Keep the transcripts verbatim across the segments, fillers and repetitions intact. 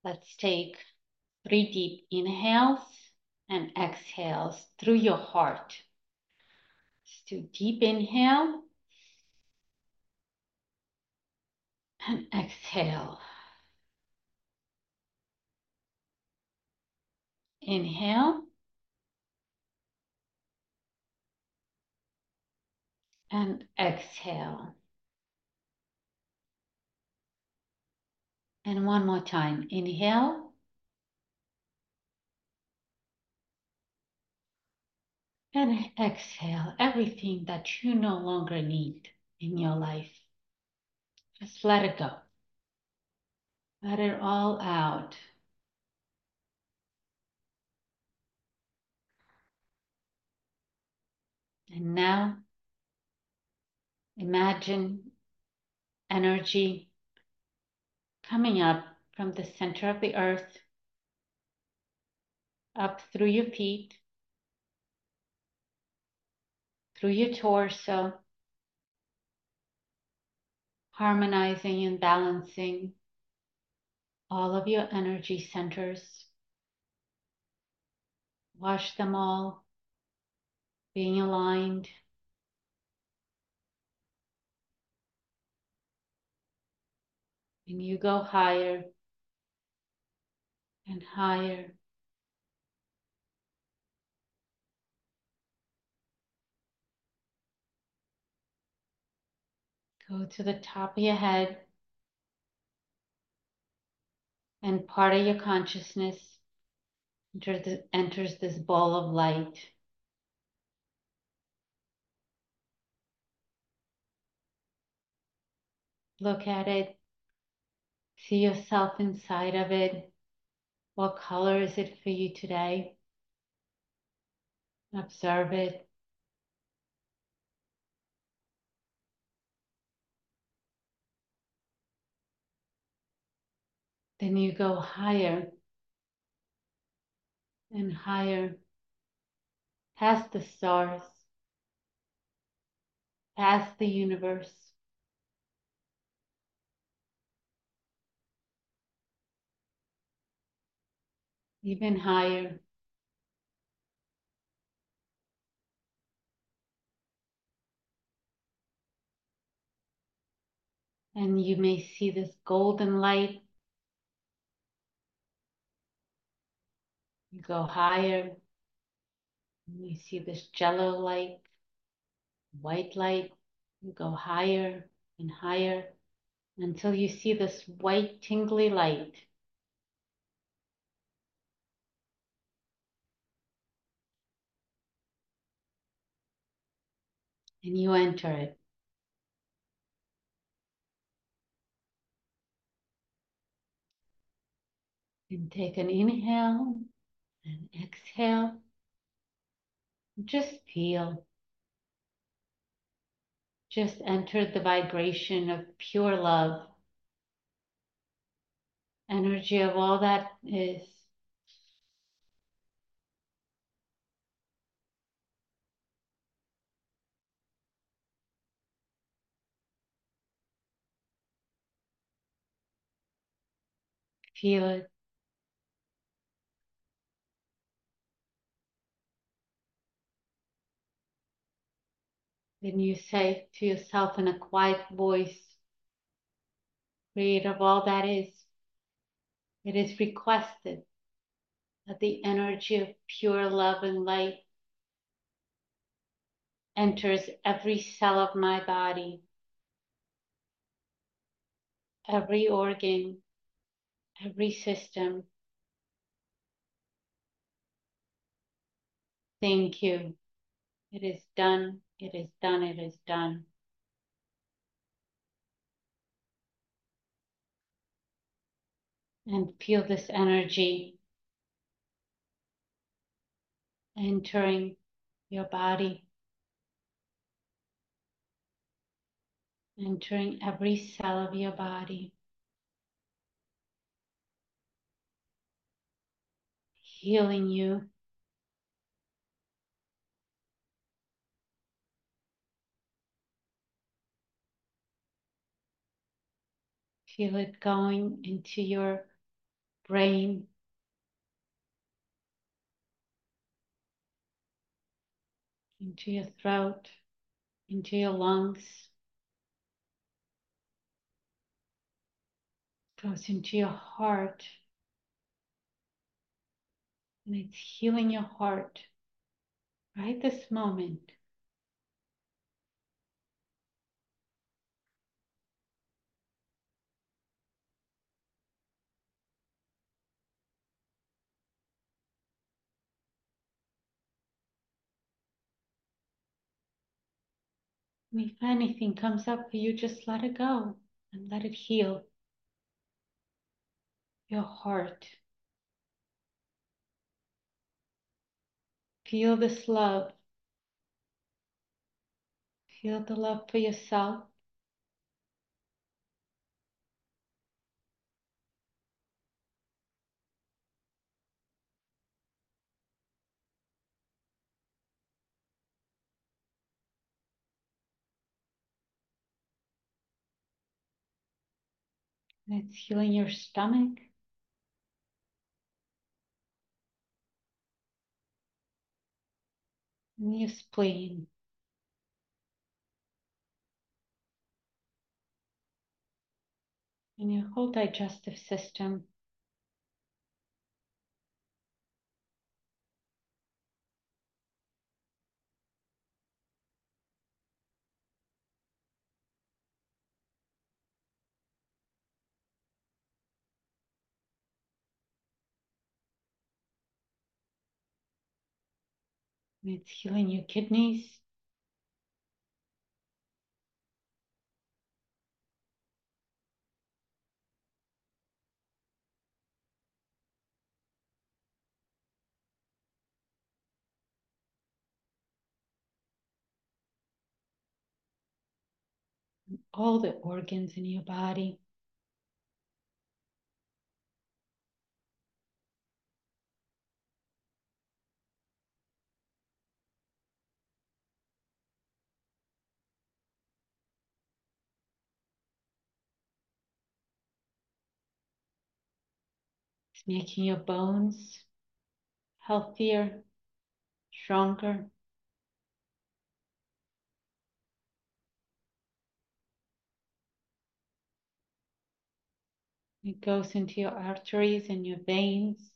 Let's take three deep inhales and exhales through your heart. Let's do deep inhale and exhale. Inhale and exhale. And one more time. Inhale and exhale everything that you no longer need in your life. Just let it go. Let it all out. And now imagine energy coming up from the center of the earth, up through your feet, through your torso, harmonizing and balancing all of your energy centers. Watch them all being aligned. And you go higher and higher. Go to the top of your head, and part of your consciousness enter the, enters this ball of light. Look at it. See yourself inside of it. What color is it for you today? Observe it. Then you go higher and higher, past the stars, past the universe, even higher. And you may see this golden light. You go higher, and you see this jello light, white light. You go higher and higher until you see this white tingly light. And you enter it. And take an inhale and exhale. Just feel. Just enter the vibration of pure love. Energy of all that is. Feel it. Then you say to yourself in a quiet voice, creator of all that is, it is requested that the energy of pure love and light enters every cell of my body, every organ, every system. Thank you. It is done. It is done. It is done. And feel this energy entering your body, entering every cell of your body, healing you. Feel it going into your brain, into your throat, into your lungs, goes into your heart, and it's healing your heart right this moment. And if anything comes up for you, just let it go and let it heal your heart. Feel this love. Feel the love for yourself. And it's healing your stomach, and your spleen, and your whole digestive system. And it's healing your kidneys, all the organs in your body. It's making your bones healthier, stronger. It goes into your arteries and your veins.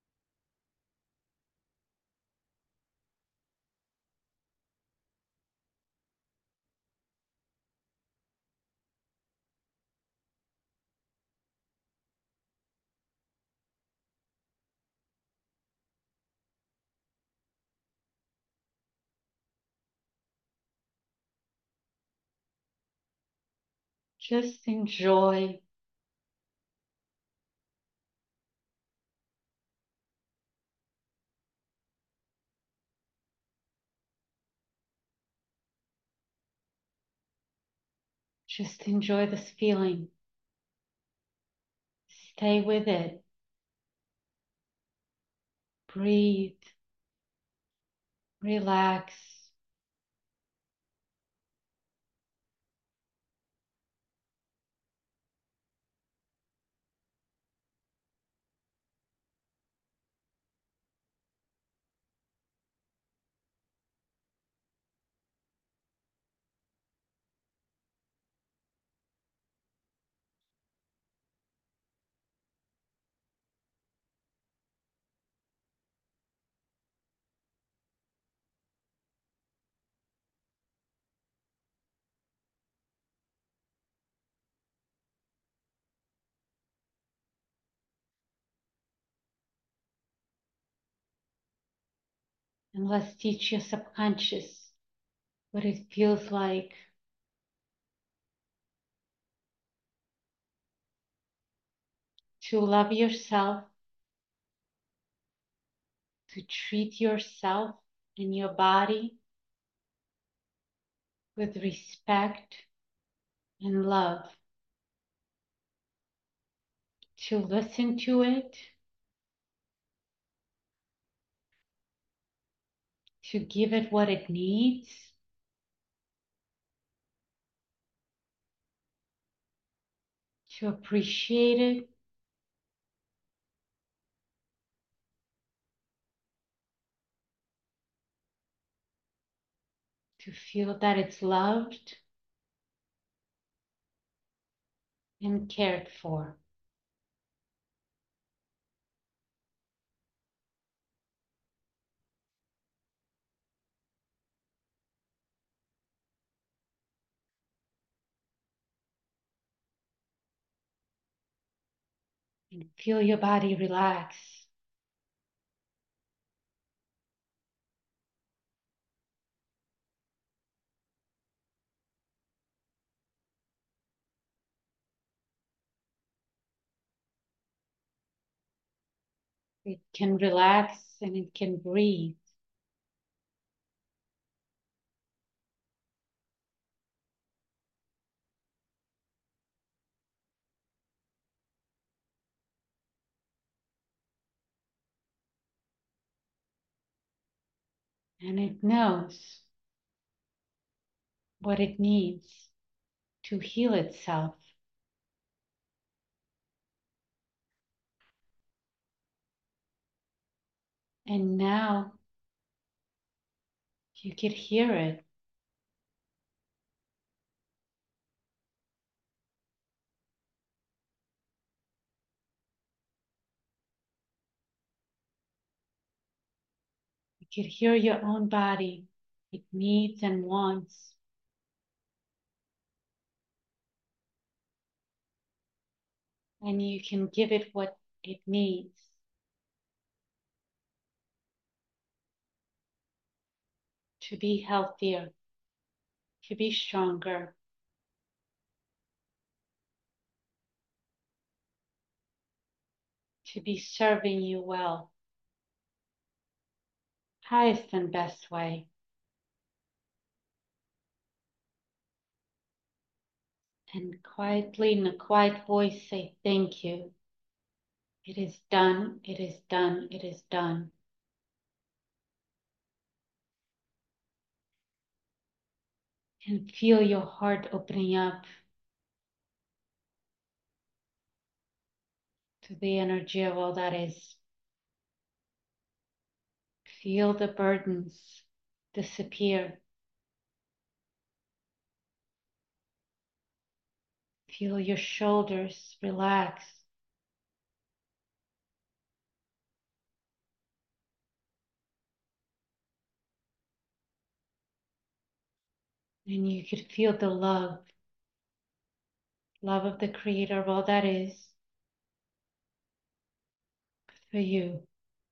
Just enjoy. Just enjoy this feeling. Stay with it. Breathe. Relax. And let's teach your subconscious what it feels like to love yourself, to treat yourself and your body with respect and love, to listen to it, to give it what it needs, to appreciate it, to feel that it's loved and cared for. And feel your body relax. It can relax and it can breathe. And it knows what it needs to heal itself. And now you could hear it. You could hear your own body. It needs and wants. And you can give it what it needs to be healthier, to be stronger, to be serving you well, highest and best way. And quietly, in a quiet voice, say thank you. It is done, it is done, it is done. And feel your heart opening up to the energy of all that is. Feel the burdens disappear. Feel your shoulders relax. And you could feel the love, love of the creator of all that is for you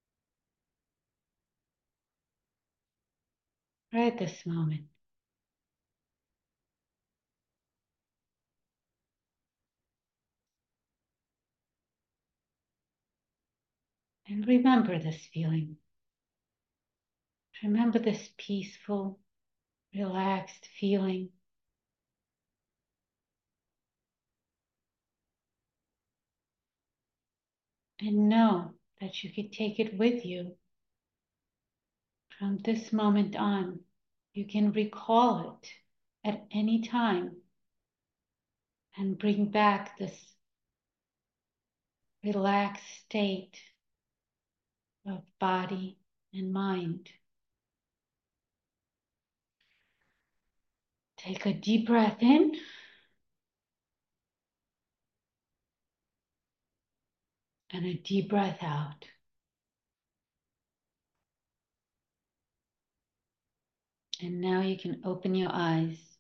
right at this moment. And remember this feeling. Remember this peaceful, relaxed feeling. And know that you could take it with you from this moment on. You can recall it at any time and bring back this relaxed state of body and mind. Take a deep breath in and a deep breath out. And now you can open your eyes.